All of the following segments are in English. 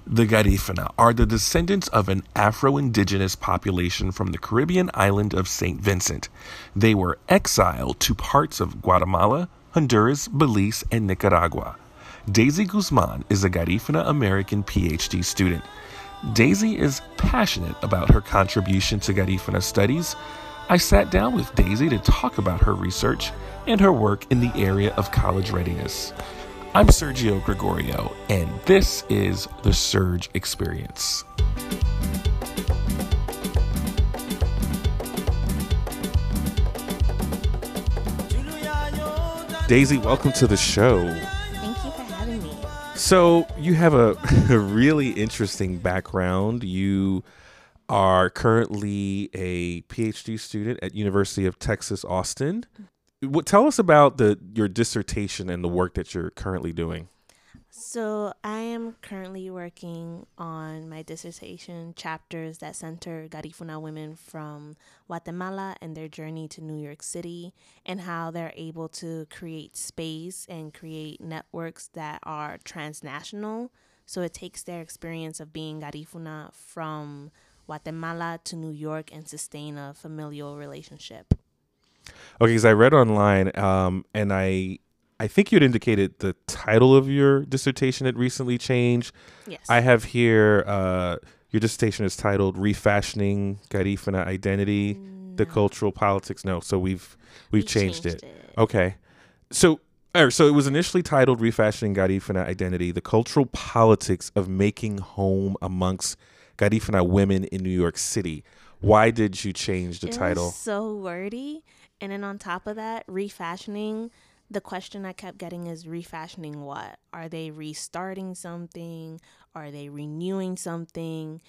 The Garifuna are the descendants of an Afro-Indigenous population from the Caribbean island of St. Vincent. They were exiled to parts of Guatemala, Honduras, Belize, and Nicaragua. Daisy Guzman is a Garifuna American PhD student. Daisy is passionate about her contribution to Garifuna studies. I sat down with Daisy to talk about her research and her work in the area of college readiness. I'm Sergio Gregorio, and this is the Surge Experience. Daisy, welcome to the show. Thank you for having me. So you have a really interesting background. You are currently a PhD student at University of Texas, Austin. Tell us about your dissertation and the work that you're currently doing. So I am currently working on my dissertation chapters that center Garifuna women from Guatemala and their journey to New York City and how they're able to create space and create networks that are transnational. So it takes their experience of being Garifuna from Guatemala to New York and sustain a familial relationship. Okay, because I read online, and I think you'd indicated the title of your dissertation had recently changed. Yes. I have here your dissertation is titled "Refashioning Garifuna Identity, the Cultural Politics." No, so we've changed it. Okay, so it was initially titled "Refashioning Garifuna Identity, the Cultural Politics of Making Home Amongst Garifuna Women in New York City." Why did you change the title? It was so wordy. And then on top of that, refashioning, the question I kept getting is refashioning what? Are they restarting something? Are they renewing something?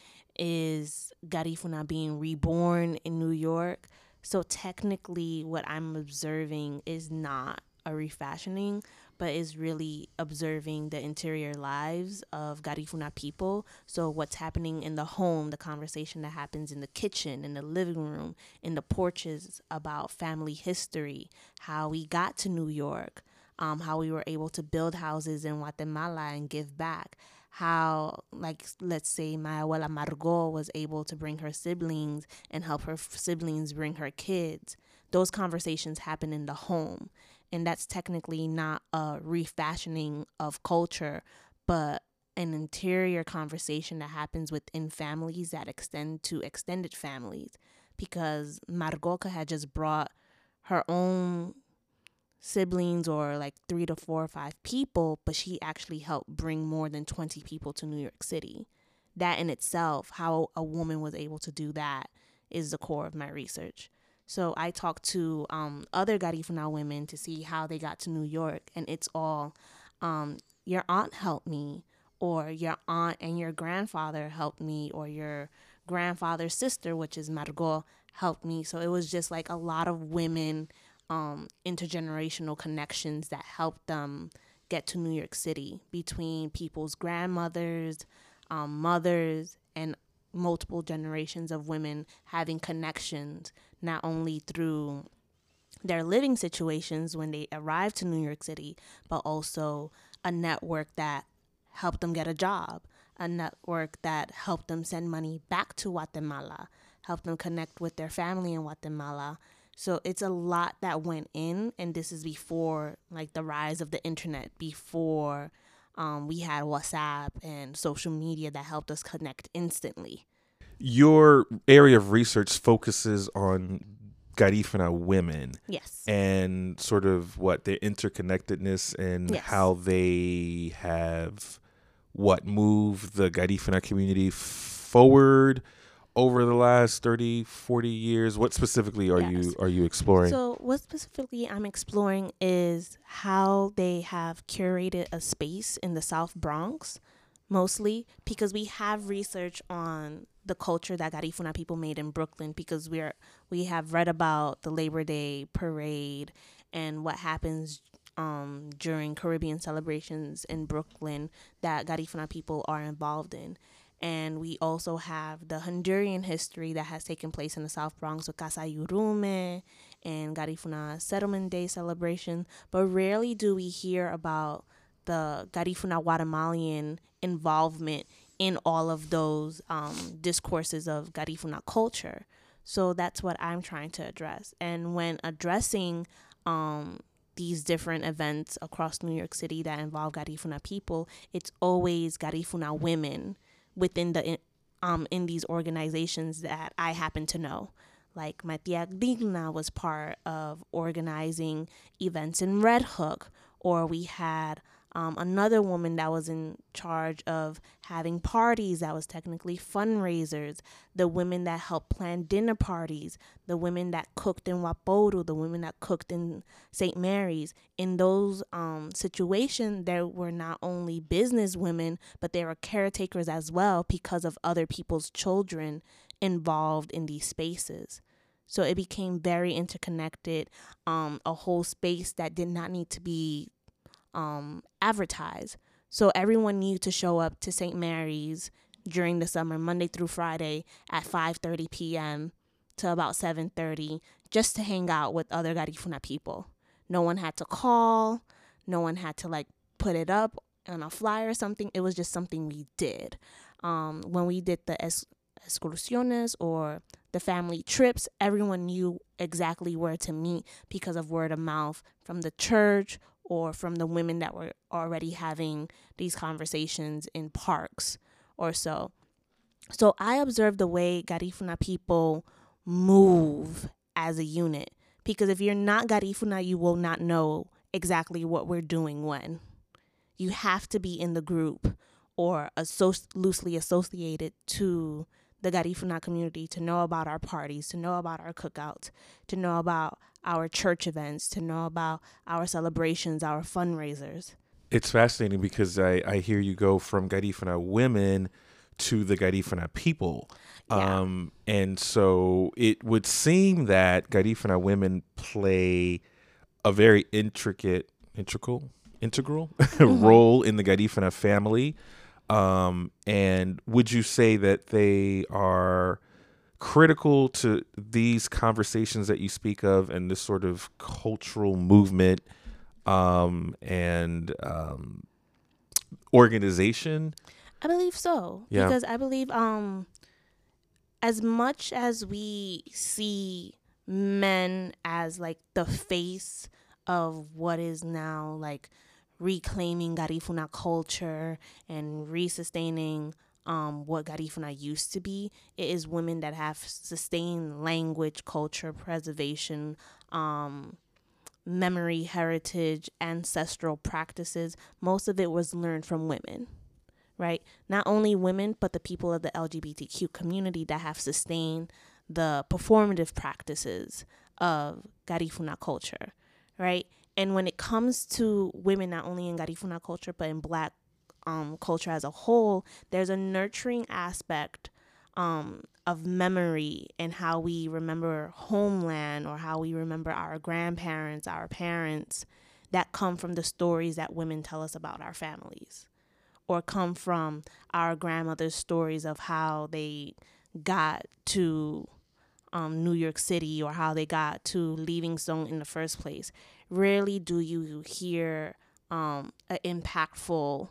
Is Garifuna being reborn in New York? So technically what I'm observing is not a refashioning, but is really observing the interior lives of Garifuna people. So what's happening in the home, the conversation that happens in the kitchen, in the living room, in the porches about family history, how we got to New York, how we were able to build houses in Guatemala and give back, how, like, let's say my abuela Margot was able to bring her siblings and help her siblings bring her kids. Those conversations happen in the home. And that's technically not a refashioning of culture, but an interior conversation that happens within families that extend to extended families. Because Margoka had just brought her own siblings or like 3 to 4 or 5 people, but she actually helped bring more than 20 people to New York City. That in itself, how a woman was able to do that, is the core of my research. So I talked to other Garifuna women to see how they got to New York, and it's all your aunt helped me, or your aunt and your grandfather helped me, or your grandfather's sister, which is Margot, helped me. So it was just like a lot of women, intergenerational connections that helped them get to New York City between people's grandmothers, mothers, and multiple generations of women having connections, not only through their living situations when they arrived to New York City, but also a network that helped them get a job, a network that helped them send money back to Guatemala, helped them connect with their family in Guatemala. So it's a lot that went in, and this is before like the rise of the internet, before we had WhatsApp and social media that helped us connect instantly. Your area of research focuses on Garifuna women. Yes. And sort of their interconnectedness and Yes. how they have moved the Garifuna community forward over the last 30, 40 years. What specifically are you exploring? So what specifically I'm exploring is how they have curated a space in the South Bronx, mostly because we have research on the culture that Garifuna people made in Brooklyn, because we have read about the Labor Day parade and what happens during Caribbean celebrations in Brooklyn that Garifuna people are involved in. And we also have the Honduran history that has taken place in the South Bronx with Casa Yurume and Garifuna Settlement Day celebration. But rarely do we hear about the Garifuna Guatemalan involvement in all of those discourses of Garifuna culture. So that's what I'm trying to address. And when addressing these different events across New York City that involve Garifuna people, it's always Garifuna women within the in these organizations that I happen to know. Like my tia Digna was part of organizing events in Red Hook, or we had another woman that was in charge of having parties that was technically fundraisers, the women that helped plan dinner parties, the women that cooked in Waporu, the women that cooked in St. Mary's. In those situations, there were not only business women, but there were caretakers as well because of other people's children involved in these spaces. So it became very interconnected, a whole space that did not need to be advertised. So everyone knew to show up to St. Mary's during the summer, Monday through Friday at 5:30 p.m. to about 7:30, just to hang out with other Garifuna people. No one had to call. No one had to put it up on a flyer or something. It was just something we did. When we did the excursiones or the family trips, everyone knew exactly where to meet because of word of mouth from the church or from the women that were already having these conversations in parks or so. So I observed the way Garifuna people move as a unit, because if you're not Garifuna, you will not know exactly what we're doing when. You have to be in the group or loosely associated to the Garifuna community to know about our parties, to know about our cookouts, to know about our church events, to know about our celebrations, our fundraisers. It's fascinating because I hear you go from Garifuna women to the Garifuna people. Yeah. And so it would seem that Garifuna women play a very integral role in the Garifuna family. And would you say that they are critical to these conversations that you speak of and this sort of cultural movement and organization? I believe so. Yeah. Because I believe as much as we see men as the face of what is now reclaiming Garifuna culture and resustaining what Garifuna used to be, it is women that have sustained language, culture, preservation, memory, heritage, ancestral practices. Most of it was learned from women, right? Not only women, but the people of the LGBTQ community that have sustained the performative practices of Garifuna culture, right? And when it comes to women, not only in Garifuna culture, but in Black culture as a whole, there's a nurturing aspect of memory and how we remember homeland or how we remember our grandparents, our parents, that come from the stories that women tell us about our families, or come from our grandmother's stories of how they got to New York City or how they got to Livingstone in the first place. Rarely do you hear an impactful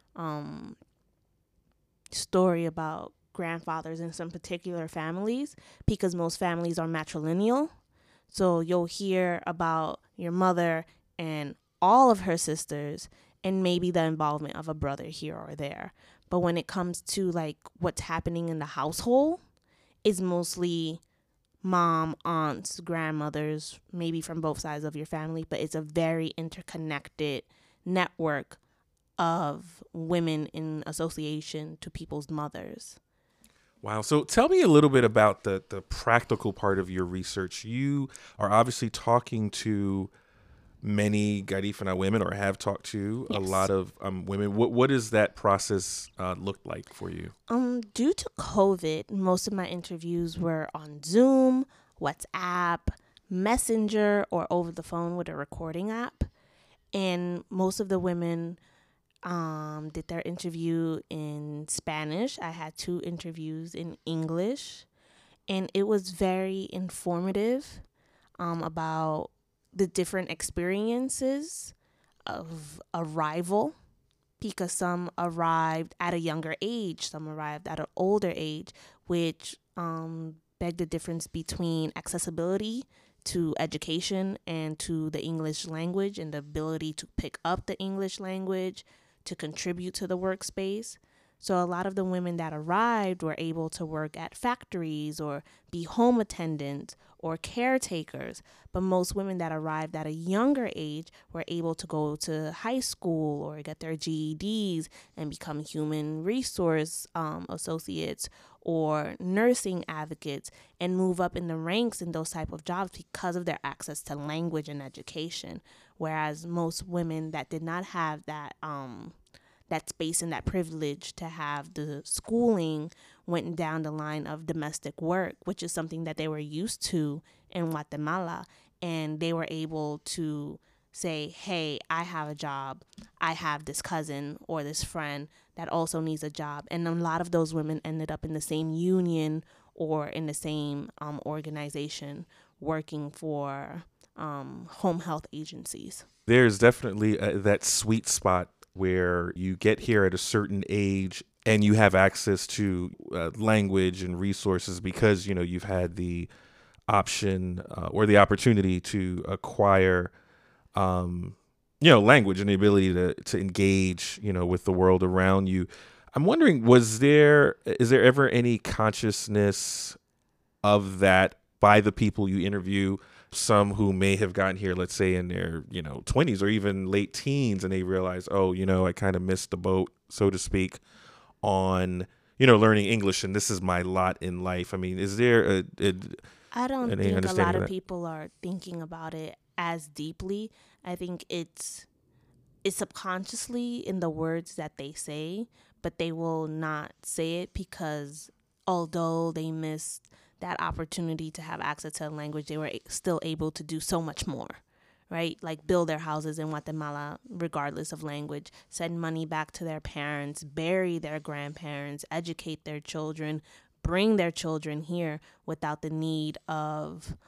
story about grandfathers in some particular families, because most families are matrilineal. So you'll hear about your mother and all of her sisters and maybe the involvement of a brother here or there. But when it comes to what's happening in the household, it's mostly mom, aunts, grandmothers, maybe from both sides of your family, but it's a very interconnected network of women in association to people's mothers. Wow. So tell me a little bit about the practical part of your research. You are obviously talking to many Garifuna women, or have talked to a lot of women. What does that process look like for you? Due to COVID, most of my interviews were on Zoom, WhatsApp, Messenger, or over the phone with a recording app. And most of the women did their interview in Spanish. I had 2 interviews in English, and it was very informative about the different experiences of arrival because some arrived at a younger age, some arrived at an older age, which begged the difference between accessibility to education and to the English language and the ability to pick up the English language to contribute to the workspace. So a lot of the women that arrived were able to work at factories or be home attendants or caretakers. But most women that arrived at a younger age were able to go to high school or get their GEDs and become human resource associates or nursing advocates and move up in the ranks in those type of jobs because of their access to language and education. Whereas most women that did not have that space and that privilege to have the schooling went down the line of domestic work, which is something that they were used to in Guatemala. And they were able to say, hey, I have a job. I have this cousin or this friend that also needs a job. And a lot of those women ended up in the same union or in the same organization working for home health agencies. There's definitely that sweet spot where you get here at a certain age and you have access to language and resources because, you've had the option or the opportunity to acquire, language and the ability to engage, with the world around you. I'm wondering, is there ever any consciousness of that by the people you interview? Some who may have gotten here, let's say in their, 20s or even late teens, and they realize, oh, I kind of missed the boat, so to speak, on, learning English, and this is my lot in life. I mean, is there I don't think a lot of people are thinking about it as deeply. I think it's subconsciously in the words that they say, but they will not say it because although they missed that opportunity to have access to a language, they were still able to do so much more, right? Like build their houses in Guatemala, regardless of language, send money back to their parents, bury their grandparents, educate their children, bring their children here without the need of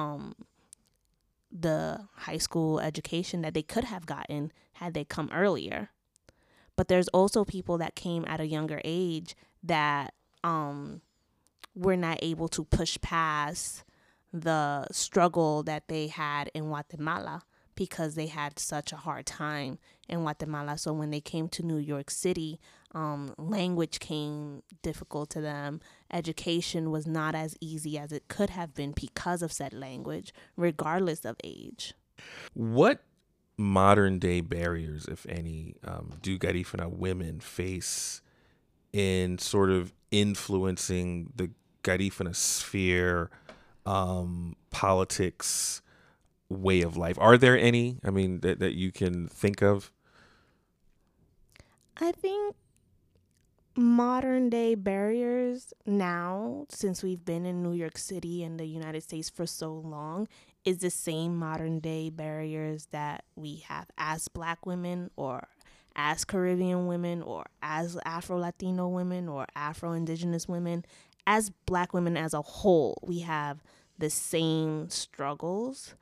the high school education that they could have gotten had they come earlier. But there's also people that came at a younger age that were not able to push past the struggle that they had in Guatemala because they had such a hard time in Guatemala. So when they came to New York City, language came difficult to them. Education was not as easy as it could have been because of said language, regardless of age. What modern day barriers, if any, do Garifuna women face in sort of influencing the Garifuna sphere, politics, way of life? Are there any, that you can think of? I think modern day barriers now, since we've been in New York City and the United States for so long, is the same modern day barriers that we have as Black women or as Caribbean women or as Afro-Latino women or Afro-Indigenous women. As Black women as a whole, we have the same struggles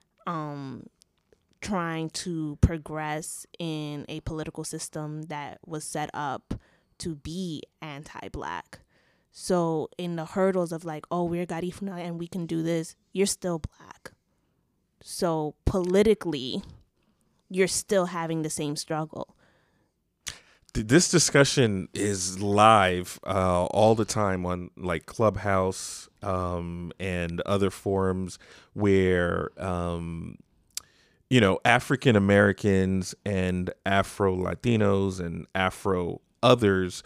trying to progress in a political system that was set up to be anti-Black. So in the hurdles of like, oh, we're Garifuna and we can do this, you're still Black. So politically, you're still having the same struggle. This discussion is live all the time on like Clubhouse and other forums where, African Americans and Afro Latinos and Afro others,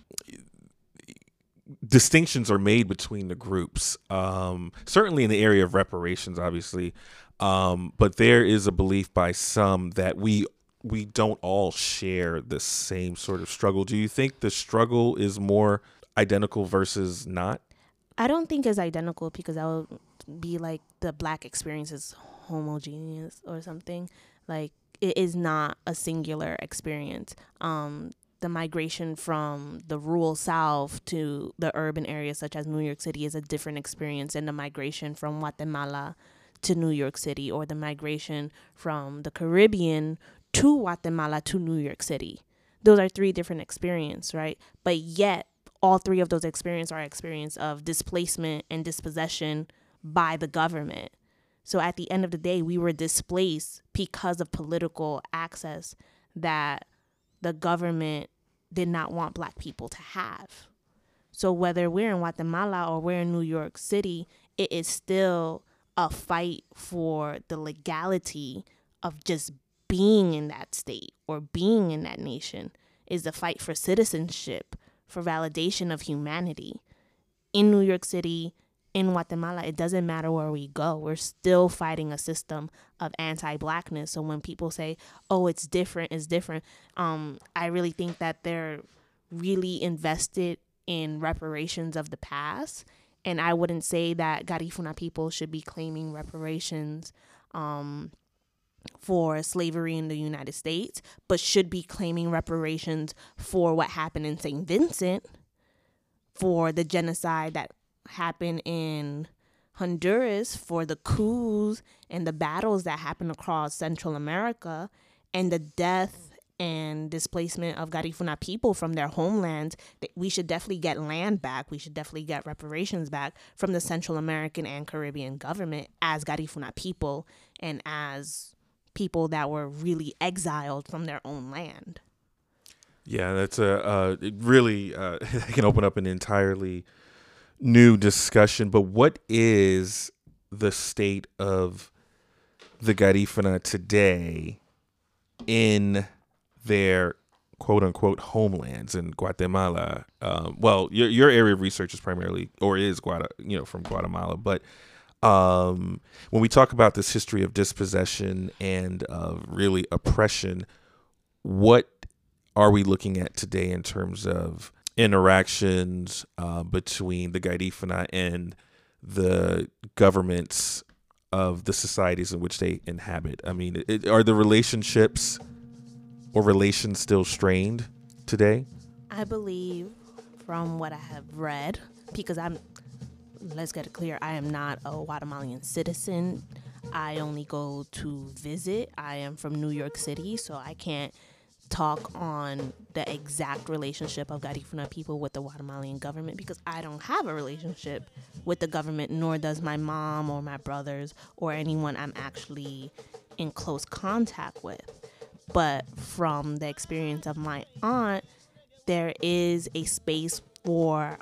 distinctions are made between the groups, certainly in the area of reparations, obviously. But there is a belief by some that we don't all share the same sort of struggle. Do you think the struggle is more identical versus not? I don't think it's identical because that would be like the Black experience is homogeneous or something. Like it is not a singular experience. The migration from the rural South to the urban areas such as New York City is a different experience than the migration from Guatemala to New York City or the migration from the Caribbean to Guatemala to New York City. Those are three different experiences, right? But yet, all three of those experiences are experience of displacement and dispossession by the government. So at the end of the day, we were displaced because of political access that the government did not want Black people to have. So whether we're in Guatemala or we're in New York City, it is still a fight for the legality of just being in that state or being in that nation. Is the fight for citizenship, for validation of humanity. In New York City, in Guatemala, it doesn't matter where we go. We're still fighting a system of anti-Blackness. So when people say, oh, it's different, I really think that they're really invested in reparations of the past. And I wouldn't say that Garifuna people should be claiming reparations for slavery in the United States, but should be claiming reparations for what happened in St. Vincent, for the genocide that happened in Honduras, for the coups and the battles that happened across Central America, and the death and displacement of Garifuna people from their homelands. We should definitely get land back. We should definitely get reparations back from the Central American and Caribbean government as Garifuna people and as people that were really exiled from their own land. Yeah, that's it really it can open up an entirely new discussion. But what is the state of the Garifuna today in their quote unquote homelands in Guatemala? Well, your area of research is primarily or is from Guatemala, but when we talk about this history of dispossession and of really oppression, what are we looking at today in terms of interactions between the Garifuna and the governments of the societies in which they inhabit? I mean, are the relationships or relations still strained today? I believe from what I have read, because let's get it clear, I am not a Guatemalan citizen. I only go to visit. I am from New York City, so I can't talk on the exact relationship of Garifuna people with the Guatemalan government because I don't have a relationship with the government, nor does my mom or my brothers or anyone I'm actually in close contact with. But from the experience of my aunt, there is a space for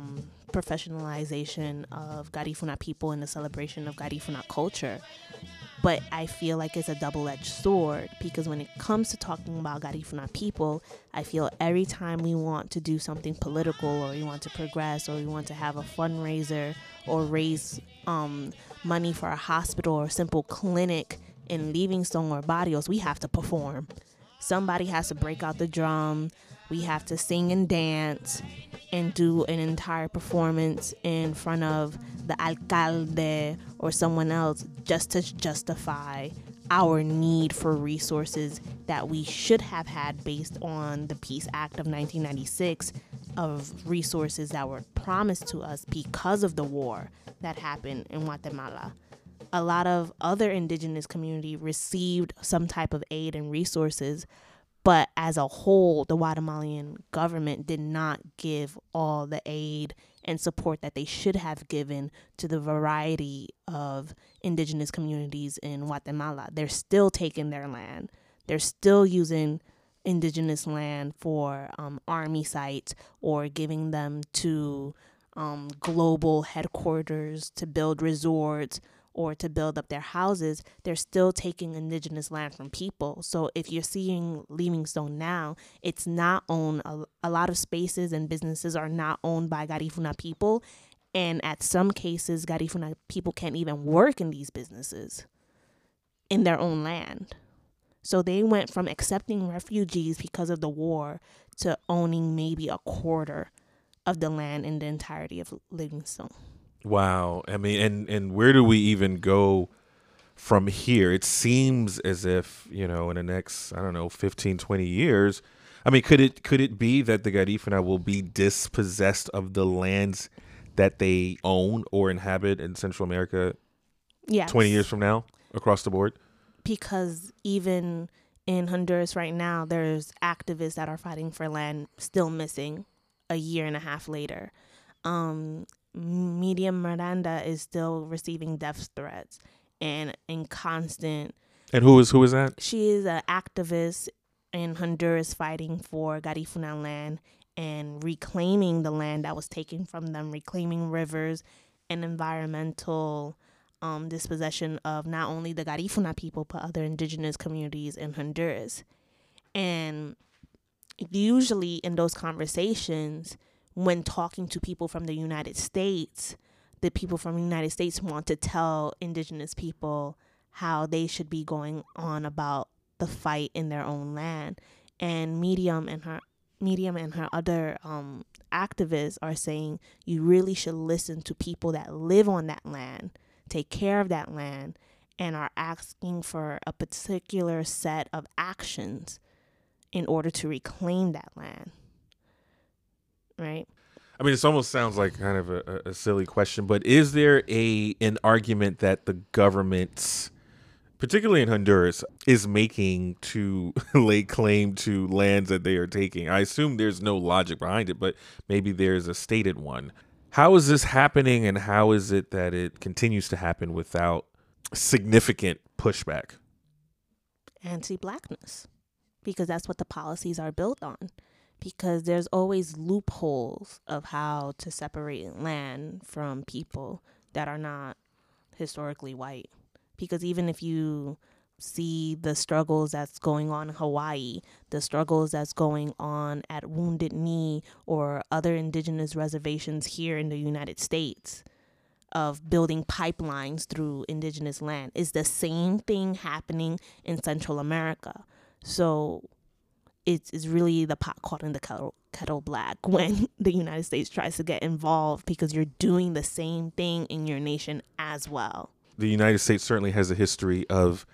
professionalization of Garifuna people and the celebration of Garifuna culture. But I feel like it's a double-edged sword because when it comes to talking about Garifuna people, I feel every time we want to do something political or we want to progress or we want to have a fundraiser or raise money for a hospital or a simple clinic in Livingstone or Barrios, we have to perform. Somebody has to break out the drum. We have to sing and dance and do an entire performance in front of the alcalde or someone else just to justify our need for resources that we should have had based on the Peace Act of 1996 of resources that were promised to us because of the war that happened in Guatemala. A lot of other indigenous community received some type of aid and resources, but as a whole, the Guatemalan government did not give all the aid and support that they should have given to the variety of indigenous communities in Guatemala. They're still taking their land. They're still using indigenous land for army sites or giving them to global headquarters to build resorts or to build up their houses. They're still taking indigenous land from people. So if you're seeing Livingstone now, it's not owned. A lot of spaces and businesses are not owned by Garifuna people. And at some cases, Garifuna people can't even work in these businesses in their own land. So they went from accepting refugees because of the war to owning maybe a quarter of the land in the entirety of Livingstone. Wow. I mean, and where do we even go from here? It seems as if, in the next, 15, 20 years, I mean, could it be that the Garifuna will be dispossessed of the lands that they own or inhabit in Central America 20 years from now across the board? Because even in Honduras right now, there's activists that are fighting for land still missing a year and a half later. Miriam Miranda is still receiving death threats and in constant. And who is that? She is an activist in Honduras fighting for Garifuna land and reclaiming the land that was taken from them, reclaiming rivers and environmental dispossession of not only the Garifuna people, but other indigenous communities in Honduras. And usually in those conversations, when talking to people from the United States, the people from the United States want to tell indigenous people how they should be going on about the fight in their own land. And Medium and her other activists are saying you really should listen to people that live on that land, take care of that land, and are asking for a particular set of actions in order to reclaim that land. Right? I mean, this almost sounds like kind of a silly question, but is there an argument that the government, particularly in Honduras, is making to lay claim to lands that they are taking? I assume there's no logic behind it, but maybe there's a stated one. How is this happening, and how is it that it continues to happen without significant pushback? Anti-Blackness, because that's what the policies are built on. Because there's always loopholes of how to separate land from people that are not historically white. Because even if you see the struggles that's going on in Hawaii, the struggles that's going on at Wounded Knee or other indigenous reservations here in the United States of building pipelines through indigenous land, is the same thing happening in Central America. So it's really the pot calling the kettle black when the United States tries to get involved, because you're doing the same thing in your nation as well. The United States certainly has a history of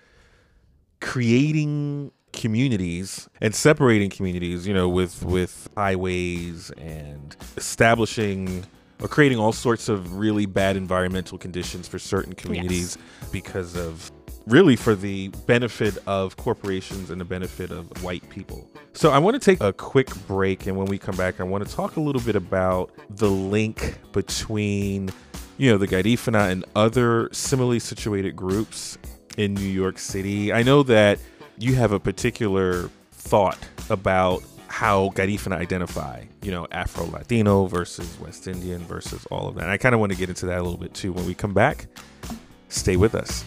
creating communities and separating communities, with highways and establishing or creating all sorts of really bad environmental conditions for certain communities. Yes. Because of really for the benefit of corporations and the benefit of white people. So I want to take a quick break, and when we come back, I want to talk a little bit about the link between, the Garifuna and other similarly situated groups in New York City. I know that you have a particular thought about how Garifuna identify, Afro-Latino versus West Indian versus all of that. And I kind of want to get into that a little bit too. When we come back, stay with us.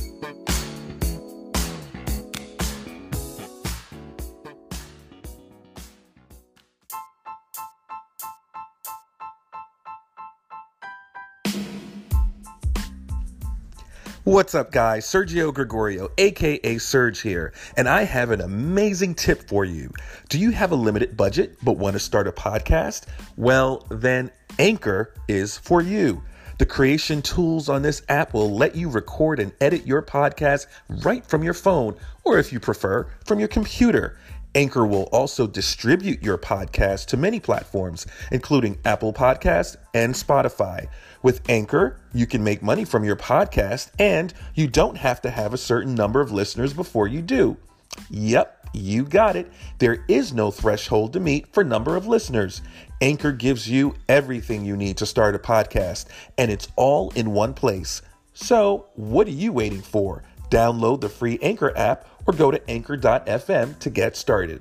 What's up, guys? Sergio Gregorio, aka Serge here, and I have an amazing tip for you. Do you have a limited budget but want to start a podcast? Well, then Anchor is for you. The creation tools on this app will let you record and edit your podcast right from your phone, or if you prefer, from your computer. Anchor will also distribute your podcast to many platforms, including Apple Podcasts and Spotify. With Anchor, you can make money from your podcast, and you don't have to have a certain number of listeners before you do. Yep, you got it. There is no threshold to meet for number of listeners. Anchor gives you everything you need to start a podcast, and it's all in one place. So, what are you waiting for? Download the free Anchor app or go to anchor.fm to get started.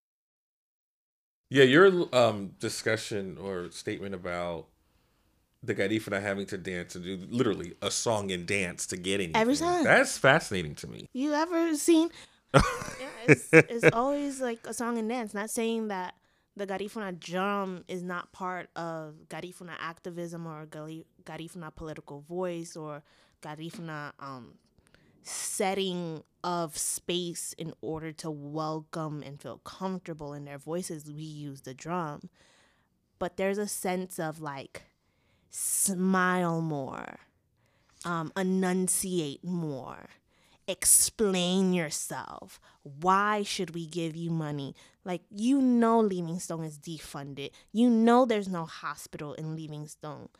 Yeah, your discussion or statement about the Garifuna having to dance and do literally a song and dance to get anything. Every time. That's fascinating to me. You ever seen? It's always like a song and dance. Not saying that the Garifuna drum is not part of Garifuna activism or Garifuna political voice or Garifuna setting of space in order to welcome and feel comfortable in their voices. We use the drum, but there's a sense of like smile more, enunciate more, explain yourself. Why should we give you money? Like, Livingstone is defunded. There's no hospital in Livingstone.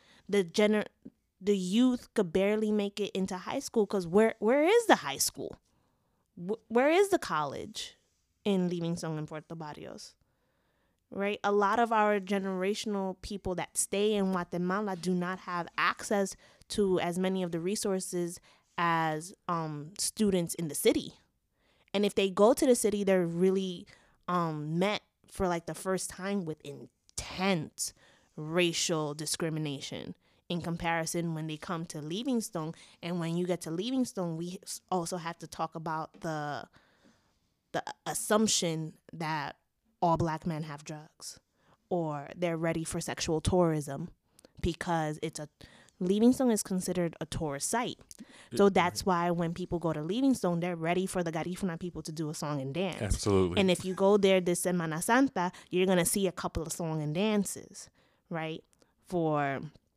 The youth could barely make it into high school because where is the high school? Where is the college in Livingstone and Puerto Barrios? Right? A lot of our generational people that stay in Guatemala do not have access to as many of the resources as students in the city. And if they go to the city, they're really met for like the first time with intense racial discrimination in comparison when they come to Livingstone. And when you get to Livingstone, we also have to talk about the assumption that all black men have drugs or they're ready for sexual tourism because Livingstone is considered a tourist site. So that's why when people go to Livingstone, they're ready for the Garifuna people to do a song and dance. Absolutely. And if you go there this Semana Santa, you're going to see a couple of song and dances, right? For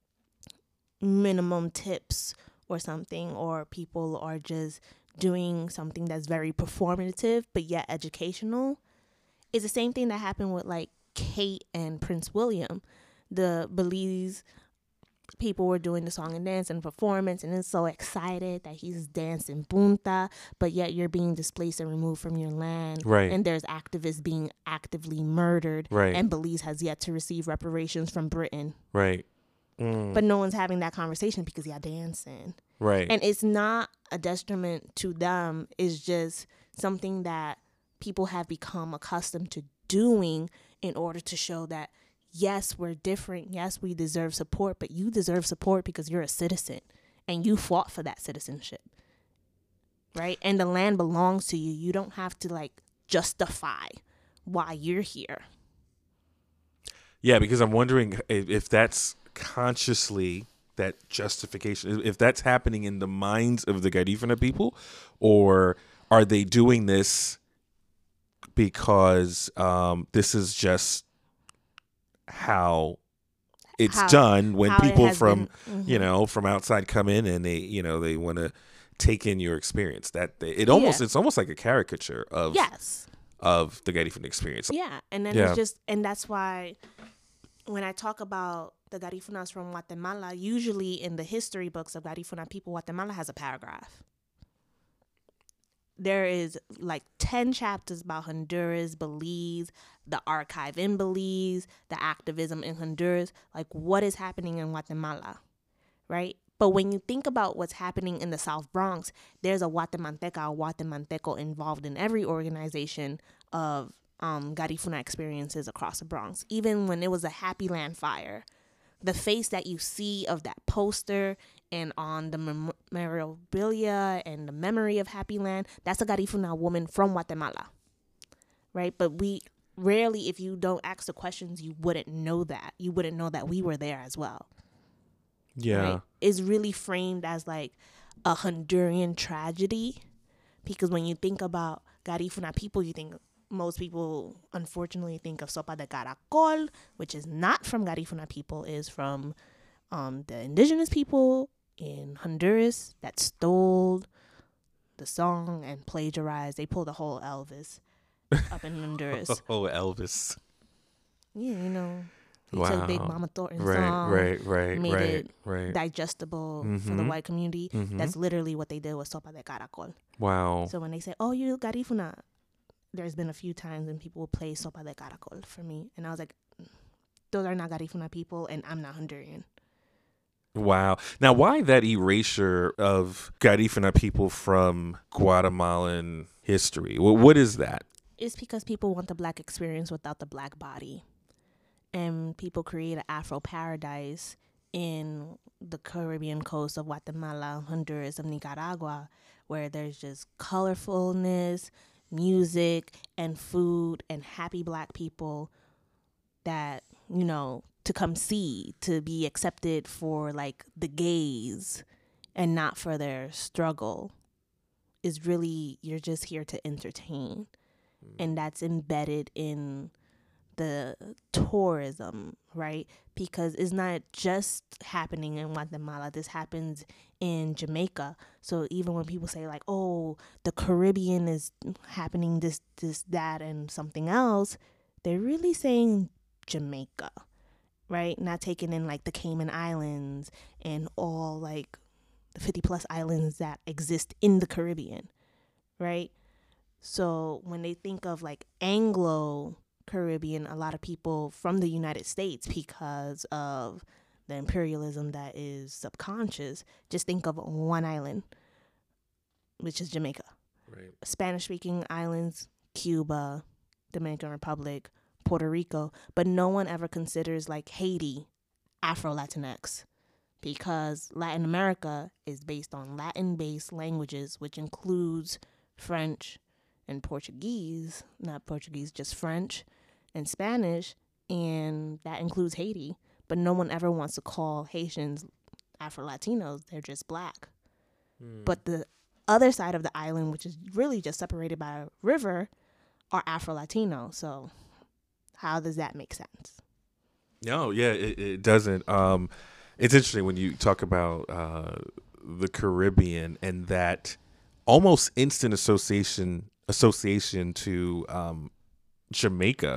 minimum tips or something, or people are just doing something that's very performative but yet educational. It's the same thing that happened with like Kate and Prince William. The Belize people were doing the song and dance and performance, and it's so excited that he's dancing punta, but yet you're being displaced and removed from your land. Right. And there's activists being actively murdered. Right. And Belize has yet to receive reparations from Britain. Right. But no one's having that conversation because you're dancing. Right. And it's not a detriment to them. It's just something that people have become accustomed to doing in order to show that, yes, we're different. Yes, we deserve support, but you deserve support because you're a citizen and you fought for that citizenship, right? And the land belongs to you. You don't have to like justify why you're here. Yeah, because I'm wondering if that's consciously that justification, if that's happening in the minds of the Garifuna people, or are they doing this because this is just how it's done when people from from outside come in and they want to take in your experience. That it's almost like a caricature of of the Garifuna experience. Yeah, and then it's just, and that's why when I talk about the Garifunas from Guatemala, usually in the history books of Garifuna people, Guatemala has a paragraph. There is like 10 chapters about Honduras, Belize, the archive in Belize, the activism in Honduras, like what is happening in Guatemala, right? But when you think about what's happening in the South Bronx, there's a Guatemalteca or Guatemalteco involved in every organization of Garifuna experiences across the Bronx. Even when it was a Happy Land fire, the face that you see of that poster and on the memorabilia and the memory of Happy Land, that's a Garifuna woman from Guatemala, right? But we rarely, if you don't ask the questions, you wouldn't know that. You wouldn't know that we were there as well. Yeah. Right? It's really framed as like a Honduran tragedy, because when you think about Garifuna people, most people unfortunately think of sopa de caracol, which is not from Garifuna people, is from the indigenous people in Honduras that stole the song and plagiarized. They pulled a whole Elvis up in Honduras. Oh, Elvis. Yeah, he took Big Mama Thornton song, made it digestible for the white community. That's literally what they did with sopa de caracol. Wow. So when they say, "Oh, you Garifuna," there's been a few times when people will play sopa de caracol for me, and I was like, those are not Garifuna people, and I'm not Honduran. Wow. Now, why that erasure of Garifuna people from Guatemalan history? What is that? It's because people want the black experience without the black body. And people create an Afro paradise in the Caribbean coast of Guatemala, Honduras, of Nicaragua, where there's just colorfulness, music, and food, and happy black people that, to come see, to be accepted for like the gaze and not for their struggle. Is really, you're just here to entertain. And that's embedded in the tourism, right? Because it's not just happening in Guatemala. This happens in Jamaica. So even when people say like, oh, the Caribbean is happening this, that, and something else, they're really saying Jamaica, right? Not taking in like the Cayman Islands and all like the 50 plus islands that exist in the Caribbean, right? So when they think of like Anglo Caribbean, a lot of people from the United States, because of the imperialism that is subconscious, just think of one island, which is Jamaica. Right. Spanish speaking islands, Cuba, Dominican Republic, Puerto Rico, but no one ever considers like Haiti Afro Latinx, because Latin America is based on Latin based languages, which includes French and Portuguese, not Portuguese, just French and Spanish, and that includes Haiti. But no one ever wants to call Haitians Afro Latinos, they're just black. But the other side of the island, which is really just separated by a river, are Afro Latino. So how does that make sense? No, yeah, it doesn't. It's interesting when you talk about the Caribbean and that almost instant association to Jamaica.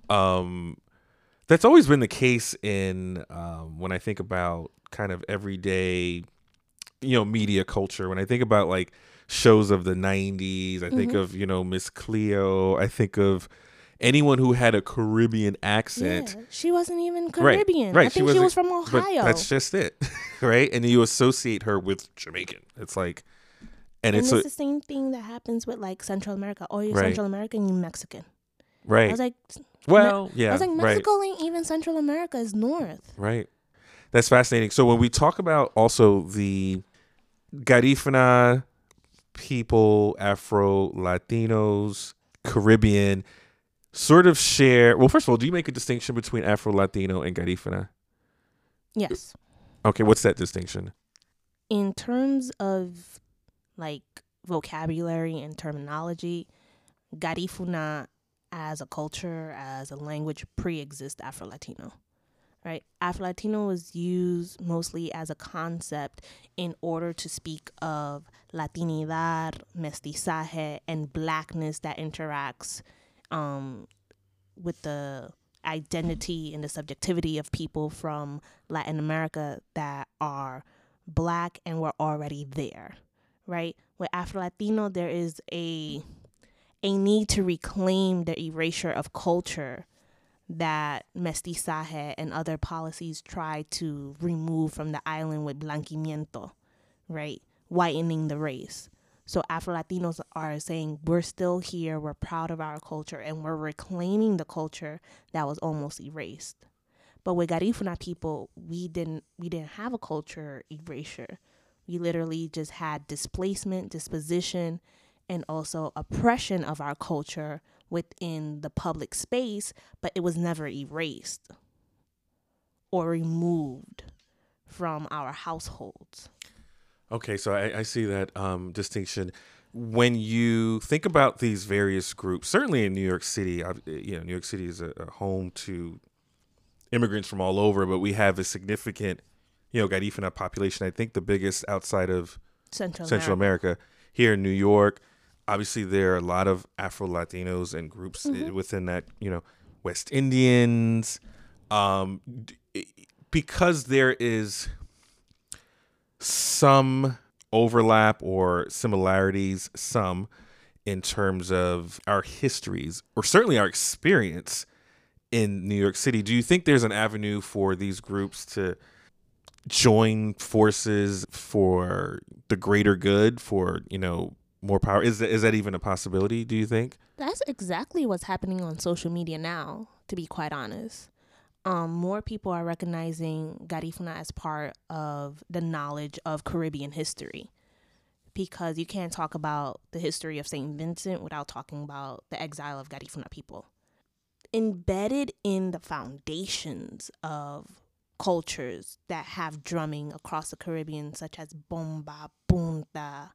That's always been the case in when I think about kind of everyday, media culture. When I think about like shows of the 90s, I think of, Miss Cleo. I think of anyone who had a Caribbean accent. Yeah, she wasn't even Caribbean. Right. I think she was from Ohio. But that's just it, right? And you associate her with Jamaican. It's like, and it's the same thing that happens with like Central America. Oh, you're Right. Central American, you Mexican. right. I was like, Well, yeah, I was like, right. Mexico ain't even Central America, is north. Right. That's fascinating. So when we talk about also the Garifuna people, Afro Latinos, Caribbean, sort of share. Well, first of all, do you make a distinction between Afro Latino and Garifuna? Yes. Okay, what's that distinction? In terms of like vocabulary and terminology, Garifuna as a culture, as a language, pre-exists Afro-Latino, right? Afro-Latino was used mostly as a concept in order to speak of Latinidad, mestizaje, and blackness that interacts with the identity and the subjectivity of people from Latin America that are black and were already there, right? With Afro-Latino, there is a need to reclaim the erasure of culture that mestizaje and other policies try to remove from the island with blanquimiento, right? Whitening the race. So Afro-Latinos are saying, we're still here, we're proud of our culture, and we're reclaiming the culture that was almost erased. But with Garifuna people, we didn't have a culture erasure. We literally just had displacement, disposition, and also oppression of our culture within the public space, but it was never erased or removed from our households. Okay, so I see that distinction. When you think about these various groups, certainly in New York City, New York City is a home to immigrants from all over, but we have a significant, Garifuna population. I think the biggest outside of Central America. Here in New York. Obviously, there are a lot of Afro-Latinos and groups within that, West Indians, because there is some overlap or similarities, some in terms of our histories or certainly our experience in New York City. Do you think there's an avenue for these groups to join forces for the greater good, for, more power? Is that even a possibility, do you think? That's exactly what's happening on social media now, to be quite honest. More people are recognizing Garifuna as part of the knowledge of Caribbean history, because you can't talk about the history of St. Vincent without talking about the exile of Garifuna people. Embedded in the foundations of cultures that have drumming across the Caribbean, such as bomba, punta,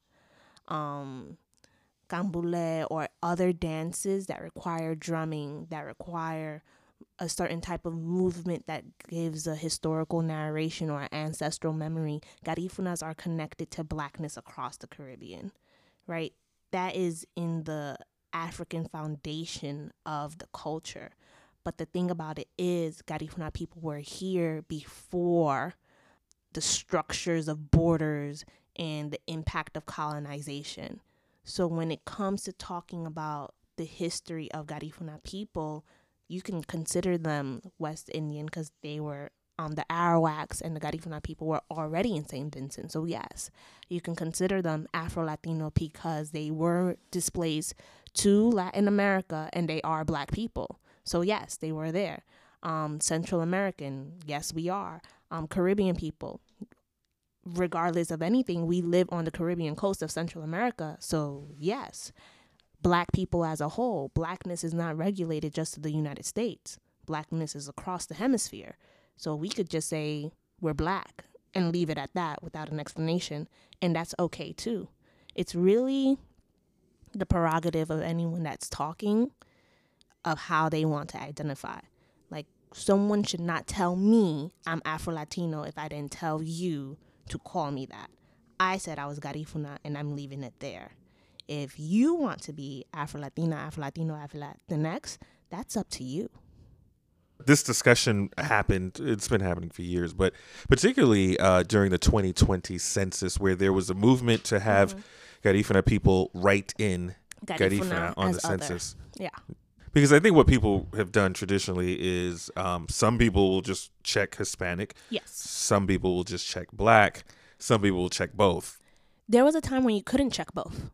canboulé, or other dances that require drumming, that require a certain type of movement that gives a historical narration or ancestral memory. Garifunas are connected to blackness across the Caribbean, right? That is in the African foundation of the culture. But the thing about it is, Garifuna people were here before the structures of borders and the impact of colonization. So when it comes to talking about the history of Garifuna people, you can consider them West Indian because they were the Arawaks and the Garifuna people were already in St. Vincent. So yes, you can consider them Afro-Latino because they were displaced to Latin America and they are Black people. So yes, they were there. Central American, yes, we are. Caribbean people, regardless of anything, we live on the Caribbean coast of Central America. So yes, Black people as a whole, Blackness is not regulated just to the United States. Blackness is across the hemisphere. So we could just say we're Black and leave it at that without an explanation. And that's okay too. It's really the prerogative of anyone that's talking of how they want to identify. Like, someone should not tell me I'm Afro-Latino if I didn't tell you to call me that. I said I was Garifuna and I'm leaving it there. If you want to be Afro-Latina, Afro-Latino, Afro-Latinx, that's up to you. This discussion happened, it's been happening for years, but particularly during the 2020 census, where there was a movement to have Garifuna people write in Garifuna on the census. Yeah. Because I think what people have done traditionally is some people will just check Hispanic. Yes. Some people will just check Black. Some people will check both. There was a time when you couldn't check both.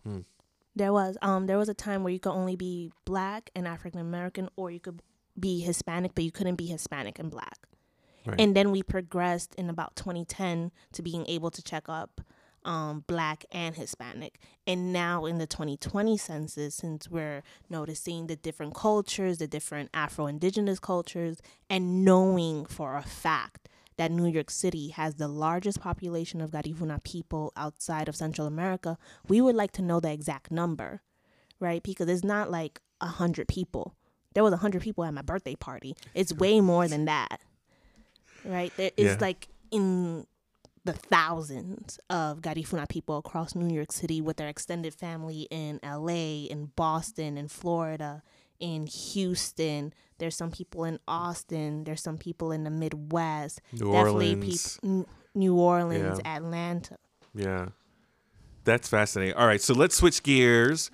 There was a time where you could only be Black and African American, or you could be Hispanic, but you couldn't be Hispanic and Black. Right. And then we progressed in about 2010 to being able to check up Black and Hispanic. And now in the 2020 census, since we're noticing the different cultures, the different Afro-Indigenous cultures, and knowing for a fact that New York City has the largest population of Garifuna people outside of Central America, we would like to know the exact number, right? Because it's not like 100 people. There was 100 people at my birthday party. It's way more than that, right? There is like in the thousands of Garifuna people across New York City with their extended family in LA, in Boston, in Florida, in Houston. There's some people in Austin. There's some people in the Midwest. New Orleans. New Orleans, Atlanta. Yeah. That's fascinating. All right, so let's switch gears.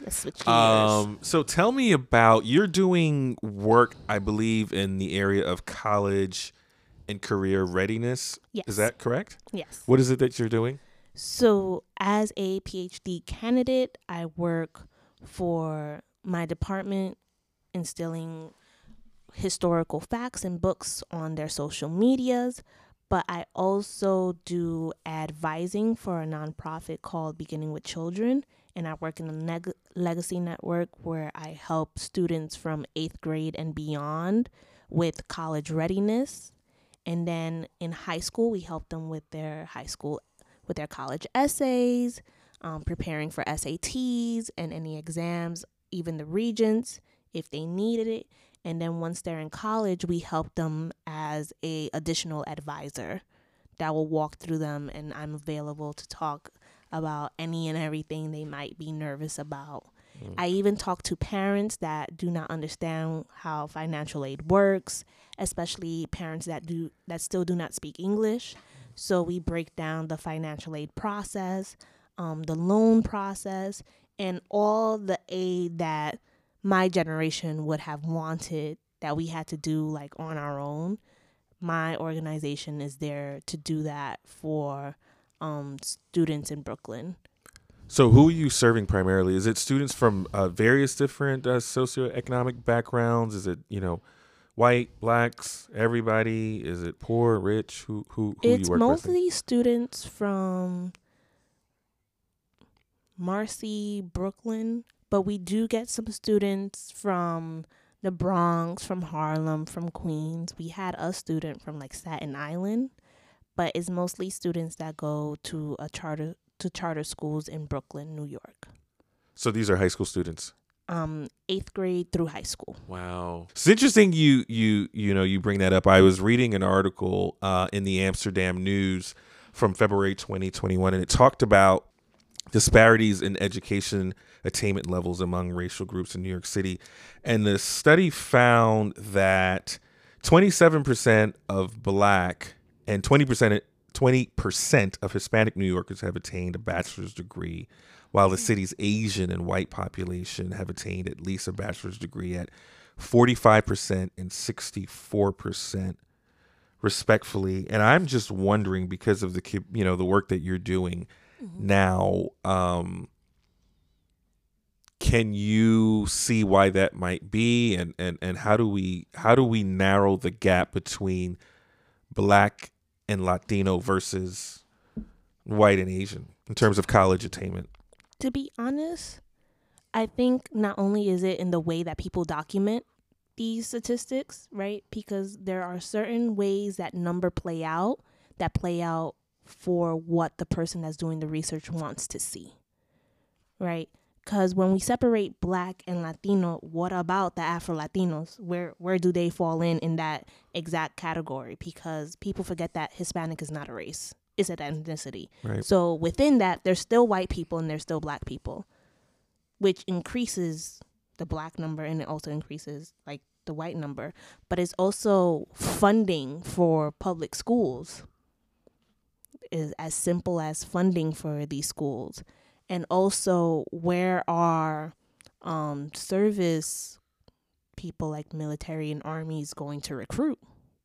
So tell me about, you're doing work, I believe, in the area of college and career readiness. Yes. Is that correct? Yes. What is it that you're doing? So as a PhD candidate, I work for my department instilling historical facts and books on their social medias, but I also do advising for a nonprofit called Beginning with Children, and I work in a legacy network where I help students from 8th grade and beyond with college readiness. And then in high school, we help them with their college essays, preparing for SATs and any exams, even the regents if they needed it. And then once they're in college, we help them as a additional advisor that will walk through them, and I'm available to talk about any and everything they might be nervous about. I even talk to parents that do not understand how financial aid works, especially parents that still do not speak English. So we break down the financial aid process, the loan process, and all the aid that my generation would have wanted that we had to do like on our own. My organization is there to do that for students in Brooklyn. So who are you serving primarily? Is it students from various different socioeconomic backgrounds? Is it, white, blacks, everybody? Is it poor, rich? Who you work with? It's mostly students from Marcy, Brooklyn, but we do get some students from the Bronx, from Harlem, from Queens. We had a student from like Staten Island, but it's mostly students that go to charter schools in Brooklyn, New York. So these are high school students? 8th grade through high school. Wow. It's interesting you bring that up. I was reading an article in the Amsterdam News from February 2021, and it talked about disparities in education attainment levels among racial groups in New York City. And the study found that 27% of Black and 20% 20% of Hispanic New Yorkers have attained a bachelor's degree, while the city's Asian and white population have attained at least a bachelor's degree at 45% and 64% respectfully. And I'm just wondering, because of the work that you're doing now, can you see why that might be, and how do we narrow the gap between Black and Latino versus white and Asian in terms of college attainment? To be honest, I think not only is it in the way that people document these statistics, right? Because there are certain ways that number play out for what the person that's doing the research wants to see, right? Because when we separate Black and Latino, what about the Afro-Latinos? Where do they fall in that exact category? Because people forget that Hispanic is not a race. It's an ethnicity. Right. So within that, there's still white people and there's still Black people, which increases the Black number and it also increases like the white number. But it's also funding for public schools is as simple as funding for these schools. And also, where are service people like military and armies going to recruit?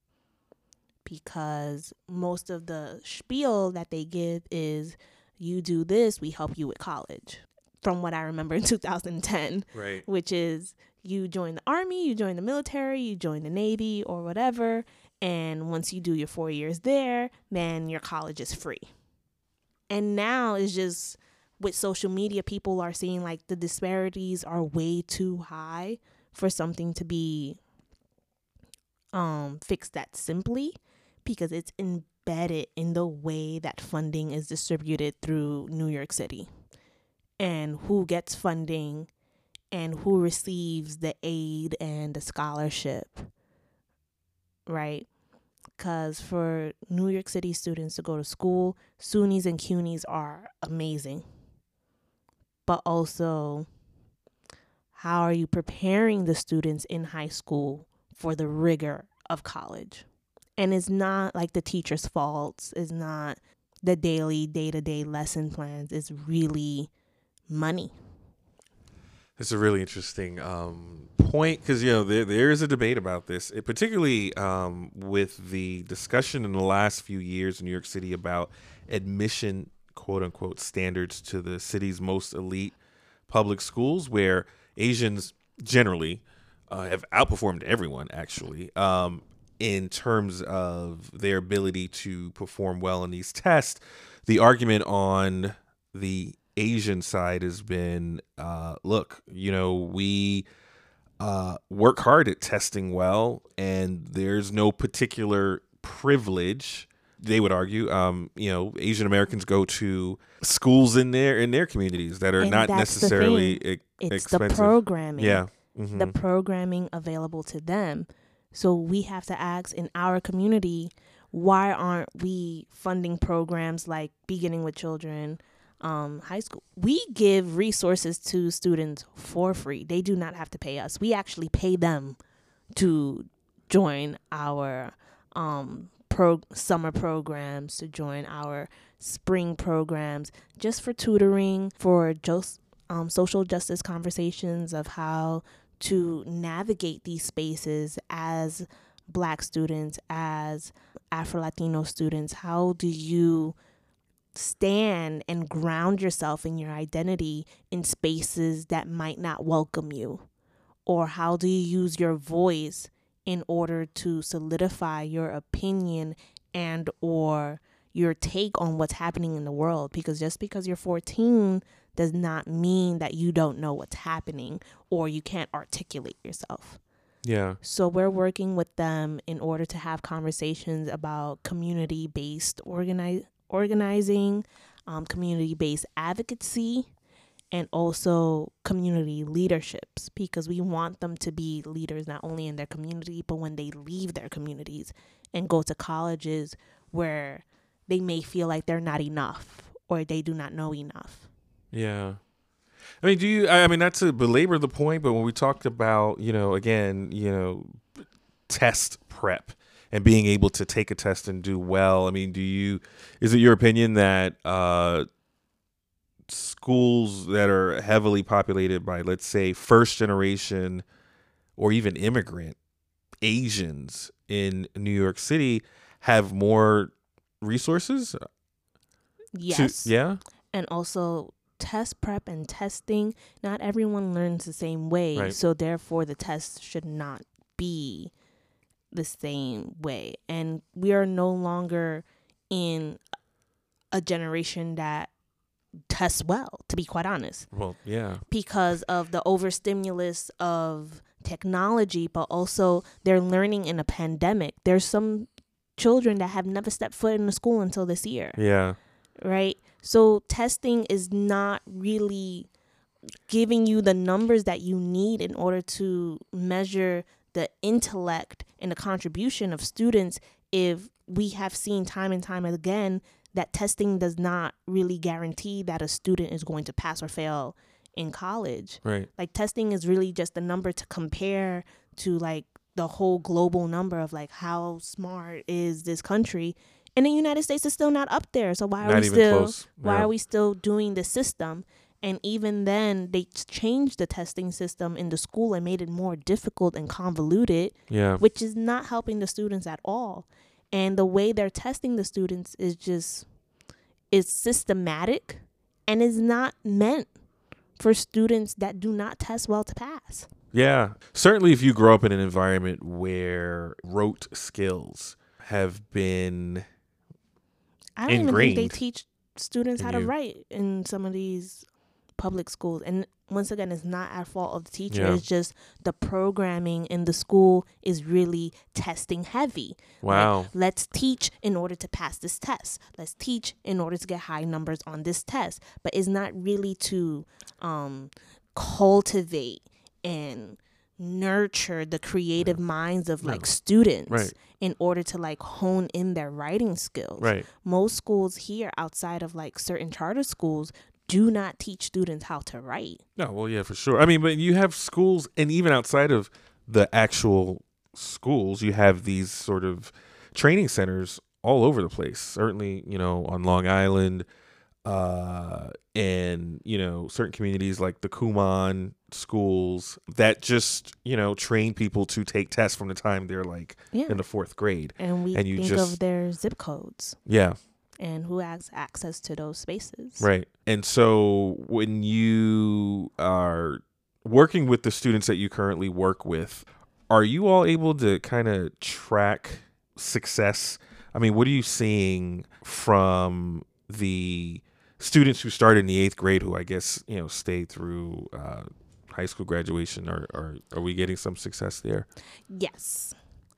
Because most of the spiel that they give is, you do this, we help you with college. From what I remember in 2010, right, which is you join the army, you join the military, you join the Navy or whatever. And once you do your 4 years there, then your college is free. And now it's just, with social media, people are seeing like the disparities are way too high for something to be fixed that simply, because it's embedded in the way that funding is distributed through New York City and who gets funding and who receives the aid and the scholarship, right? Because for New York City students to go to school, SUNYs and CUNYs are amazing. But also, how are you preparing the students in high school for the rigor of college? And it's not like the teacher's faults. It's not the daily, day-to-day lesson plans. It's really money. It's a really interesting point, because there is a debate about this, particularly with the discussion in the last few years in New York City about admission, quote unquote, standards to the city's most elite public schools, where Asians generally have outperformed everyone, actually, in terms of their ability to perform well in these tests. The argument on the Asian side has been, look, we work hard at testing well, and there's no particular privilege. They would argue, Asian Americans go to schools in their communities that are not necessarily it's expensive. The programming. Yeah. Mm-hmm. The programming available to them. So we have to ask in our community, why aren't we funding programs like Beginning with Children, high school? We give resources to students for free. They do not have to pay us. We actually pay them to join our summer programs, to join our spring programs, just for tutoring, for just social justice conversations of how to navigate these spaces as Black students, as Afro-Latino students. How do you stand and ground yourself in your identity in spaces that might not welcome you? Or how do you use your voice in order to solidify your opinion and or your take on what's happening in the world? Because just because you're 14 does not mean that you don't know what's happening or you can't articulate yourself. Yeah. So we're working with them in order to have conversations about community-based organizing, community-based advocacy, and also community leaderships, because we want them to be leaders not only in their community, but when they leave their communities and go to colleges where they may feel like they're not enough or they do not know enough. Yeah. I mean, not to belabor the point, but when we talked about, test prep and being able to take a test and do well. I mean, is it your opinion that schools that are heavily populated by, let's say, first generation or even immigrant Asians in New York City have more resources? Yes. Yeah. And also test prep and testing, not everyone learns the same way. Right. So therefore the test should not be the same way. And we are no longer in a generation that tests well, to be quite honest. Well, yeah. Because of the overstimulus of technology, but also they're learning in a pandemic. There's some children that have never stepped foot in the school until this year. Yeah. Right? So testing is not really giving you the numbers that you need in order to measure the intellect and the contribution of students. If we have seen time and time again that testing does not really guarantee that a student is going to pass or fail in college. Right. Like testing is really just a number to compare to like the whole global number of like how smart is this country. And the United States is still not up there. So why are we still doing the system? And even then, they changed the testing system in the school and made it more difficult and convoluted, which is not helping the students at all. And the way they're testing the students is systematic and is not meant for students that do not test well to pass. Yeah. Certainly if you grow up in an environment where rote skills have been I don't even think they teach students how to write in some of these public schools. And once again, it's not at fault of the teacher. Yeah. It's just the programming in the school is really testing heavy. Wow. Like, let's teach in order to pass this test. Let's teach in order to get high numbers on this test. But it's not really to cultivate and nurture the creative minds of like students in order to like hone in their writing skills. Right. Most schools here outside of like certain charter schools do not teach students how to write. No, well, yeah, for sure. I mean, but you have schools, and even outside of the actual schools, you have these sort of training centers all over the place. Certainly, on Long Island, and, certain communities like the Kumon schools that just, train people to take tests from the time they're like in the fourth grade. And we think of their zip codes. Yeah. And who has access to those spaces. Right. And so when you are working with the students that you currently work with, are you all able to kind of track success? I mean, what are you seeing from the students who started in the 8th grade who I guess, stayed through high school graduation? Or are we getting some success there? Yes.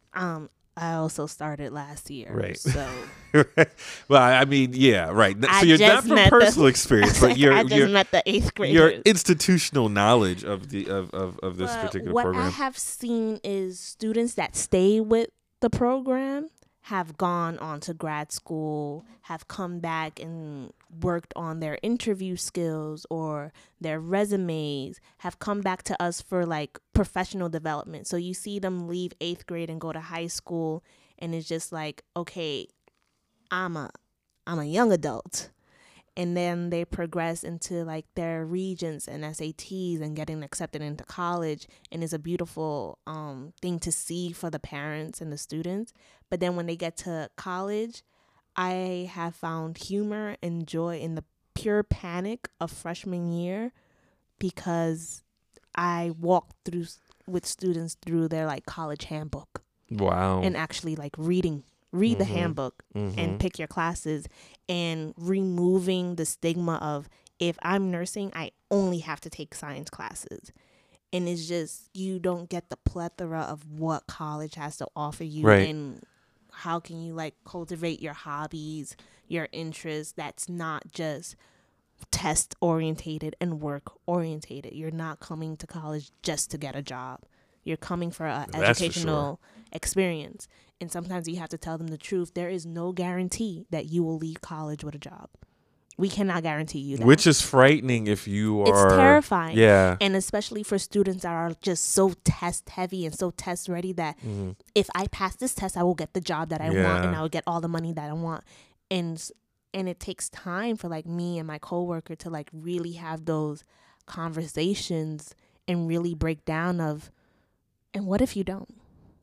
I also started last year. Right. So. Well, I mean, yeah, right. So you're not from personal experience, but I just met the 8th graders. Your institutional knowledge of the of this particular program. What I have seen is students that stay with the program have gone on to grad school, have come back and worked on their interview skills or their resumes, have come back to us for like professional development. So you see them leave 8th grade and go to high school, and it's just like, okay, I'm a young adult. And then they progress into like their regents and SATs and getting accepted into college. And it's a beautiful thing to see for the parents and the students. But then when they get to college, I have found humor and joy in the pure panic of freshman year, because I walked through with students through their like college handbook. Wow. And actually like read the handbook and pick your classes, and removing the stigma of, if I'm nursing, I only have to take science classes. And it's just, you don't get the plethora of what college has to offer you. Right. And how can you like cultivate your hobbies, your interests, that's not just test orientated and work orientated. You're not coming to college just to get a job. You're coming for an educational experience. And sometimes you have to tell them the truth. There is no guarantee that you will leave college with a job. We cannot guarantee you that. Which is frightening if you are. It's terrifying. Yeah. And especially for students that are just so test heavy and so test ready that if I pass this test, I will get the job that I want and I will get all the money that I want. And it takes time for like me and my coworker to like really have those conversations and really break down of, and what if you don't?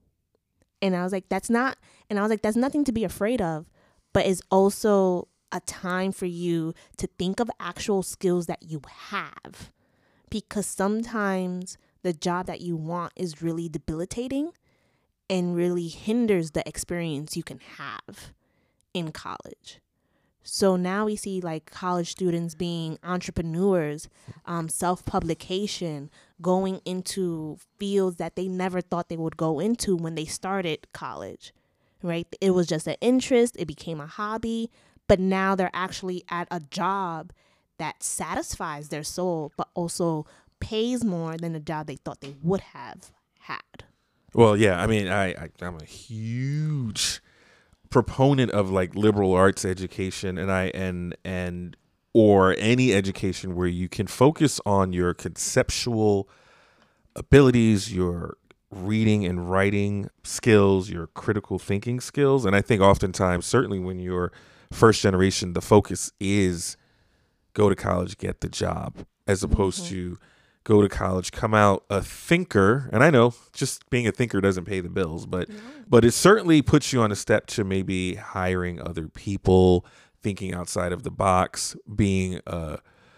And I was like, that's nothing to be afraid of, but it's also a time for you to think of actual skills that you have, because sometimes the job that you want is really debilitating and really hinders the experience you can have in college. So now we see like college students being entrepreneurs, self-publication, going into fields that they never thought they would go into when they started college, right? It was just an interest. It became a hobby. But now they're actually at a job that satisfies their soul, but also pays more than the job they thought they would have had. Well, yeah, I mean, I'm a huge proponent of like liberal arts education, and or any education where you can focus on your conceptual abilities, your reading and writing skills, your critical thinking skills. And I think oftentimes, certainly when you're first generation, the focus is go to college, get the job, as opposed to go to college, come out a thinker. And I know just being a thinker doesn't pay the bills, but it certainly puts you on a step to maybe hiring other people, thinking outside of the box, being a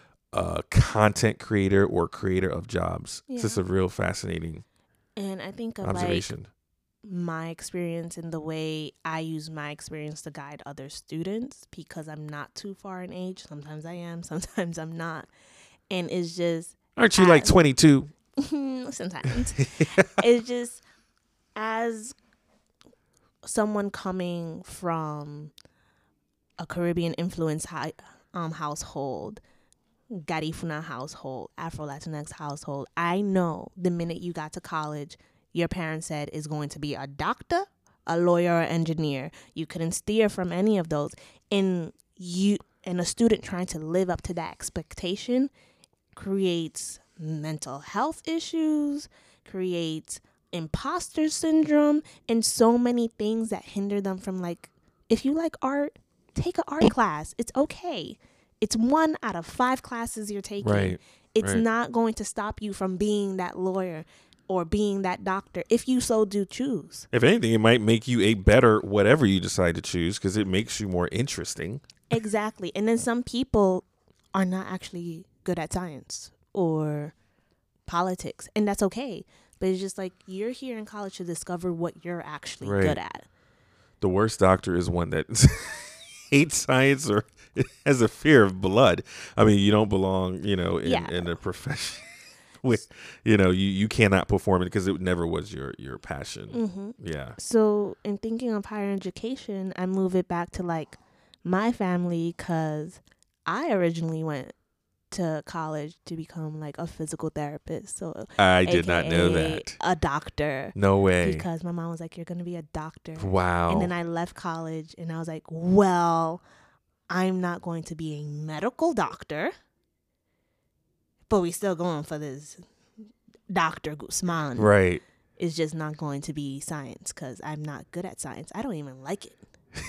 content creator or creator of jobs. Yeah. It's just a real fascinating and I think of observation. Like my experience and the way I use my experience to guide other students, because I'm not too far in age. Sometimes I am, sometimes I'm not. And it's just... Aren't you like 22? Sometimes. It's just, as someone coming from a Caribbean influence household, Garifuna household, Afro-Latinx household, I know the minute you got to college, your parents said is going to be a doctor, a lawyer, or engineer. You couldn't steer from any of those. And a student trying to live up to that expectation creates mental health issues, creates imposter syndrome, and so many things that hinder them from, like, if you like art, take an art class. It's okay. It's 1 out of 5 classes you're taking. Right. It's not going to stop you from being that lawyer or being that doctor, if you so do choose. If anything, it might make you a better whatever you decide to choose, because it makes you more interesting. Exactly. And then some people are not actually good at science or politics, and that's okay. But it's just like, you're here in college to discover what you're actually good at. The worst doctor is one that hates science or has a fear of blood. I mean, you don't belong, in a profession with, you cannot perform it because it never was your passion. Mm-hmm. Yeah. So in thinking of higher education, I move it back to like my family, because I originally went to college to become like a physical therapist. So I did not know that. A doctor. No way. Because my mom was like, you're going to be a doctor. Wow. And then I left college and I was like, well, I'm not going to be a medical doctor, but we still going for this Dr. Guzman. Right. It's just not going to be science, because I'm not good at science. I don't even like it.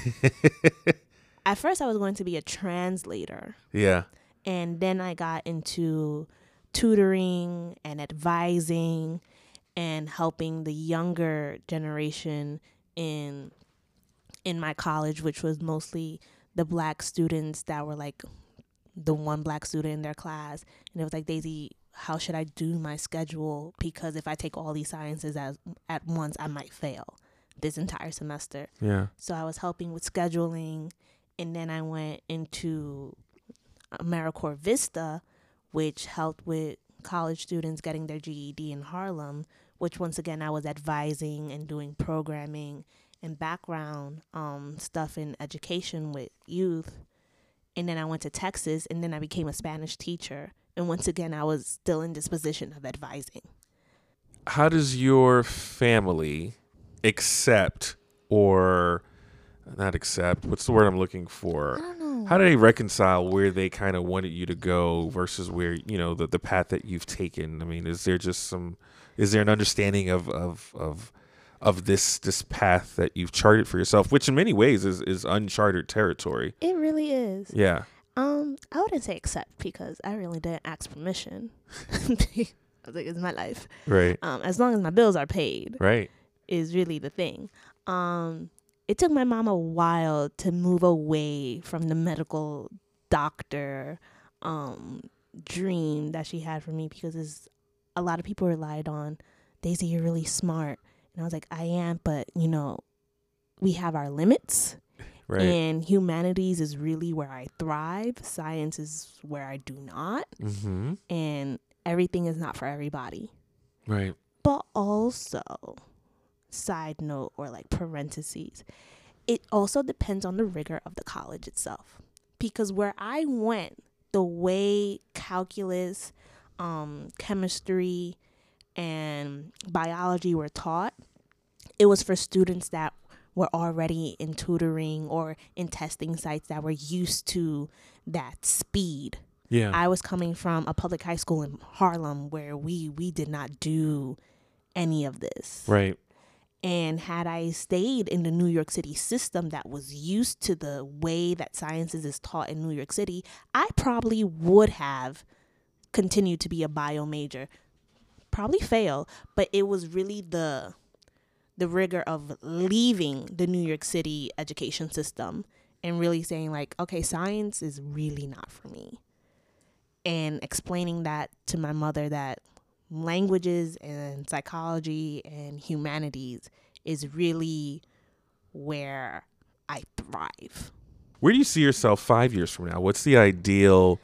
At first, I was going to be a translator. Yeah. And then I got into tutoring and advising and helping the younger generation in my college, which was mostly the Black students that were like the one Black student in their class. And it was like, Daisy, how should I do my schedule? Because if I take all these sciences at once, I might fail this entire semester. Yeah. So I was helping with scheduling. And then I went into AmeriCorps Vista, which helped with college students getting their GED in Harlem, which once again I was advising and doing programming and background stuff in education with youth. And then I went to Texas, and then I became a Spanish teacher. And once again, I was still in this position of advising. How does your family accept, or not accept, what's the word I'm looking for? I don't know. How do they reconcile where they kind of wanted you to go versus where, you know, the path that you've taken? I mean, is there an understanding of this path that you've charted for yourself, which in many ways is uncharted territory? It really is. Yeah. I wouldn't say accept, because I really didn't ask permission. I was like, it's my life. Right. As long as my bills are paid. Right. Is really the thing. It took my mom a while to move away from the medical doctor dream that she had for me, because a lot of people relied on, Daisy, you're really smart. And I was like, I am, but, you know, we have our limits. Right. And humanities is really where I thrive. Science is where I do not. Mm-hmm. And everything is not for everybody. Right. But also, side note or like parentheses, it also depends on the rigor of the college itself. Because where I went, the way calculus, chemistry, and biology were taught, it was for students that were already in tutoring or in testing sites that were used to that speed. Yeah. I was coming from a public high school in Harlem where we did not do any of this. Right. And had I stayed in the New York City system that was used to the way that sciences is taught in New York City, I probably would have continued to be a bio major. Probably fail, but it was really the rigor of leaving the New York City education system and really saying like, okay, science is really not for me. And explaining that to my mother, that languages and psychology and humanities is really where I thrive. Where do you see yourself 5 years from now? What's the ideal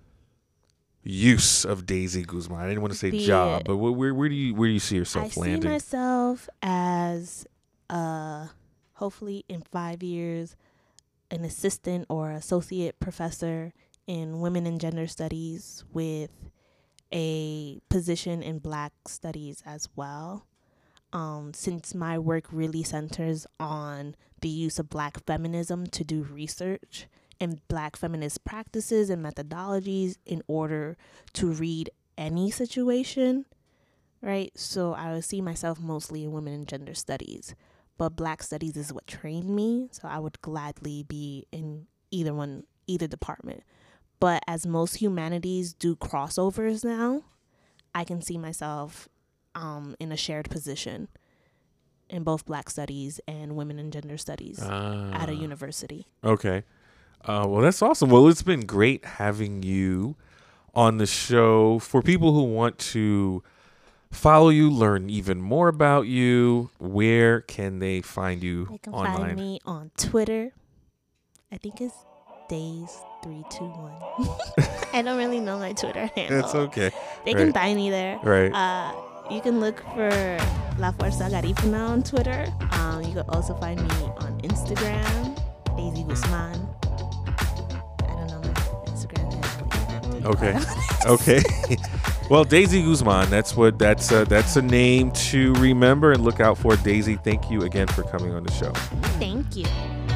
use of Daisy Guzman? I didn't want to say job, but where do you see yourself landing? I see myself as hopefully in 5 years an assistant or associate professor in women and gender studies with a position in Black studies as well. Since my work really centers on the use of Black feminism to do research and Black feminist practices and methodologies in order to read any situation, right? So I would see myself mostly in women and gender studies, but Black studies is what trained me, so I would gladly be in either department. But as most humanities do crossovers now, I can see myself in a shared position in both Black studies and women and gender studies at a university. Okay. Well, that's awesome. Well, it's been great having you on the show. For people who want to follow you, learn even more about you, where can they find you online? They can find me on Twitter. I think it's Days321. I don't really know my Twitter handle. It's okay. They can find me there. Right. You can look for La Fuerza Garifuna on Twitter. You can also find me on Instagram, Daisy Guzman. I don't know my Instagram handle. Okay. Well, Daisy Guzman, that's a name to remember and look out for. Daisy, thank you again for coming on the show. Thank you.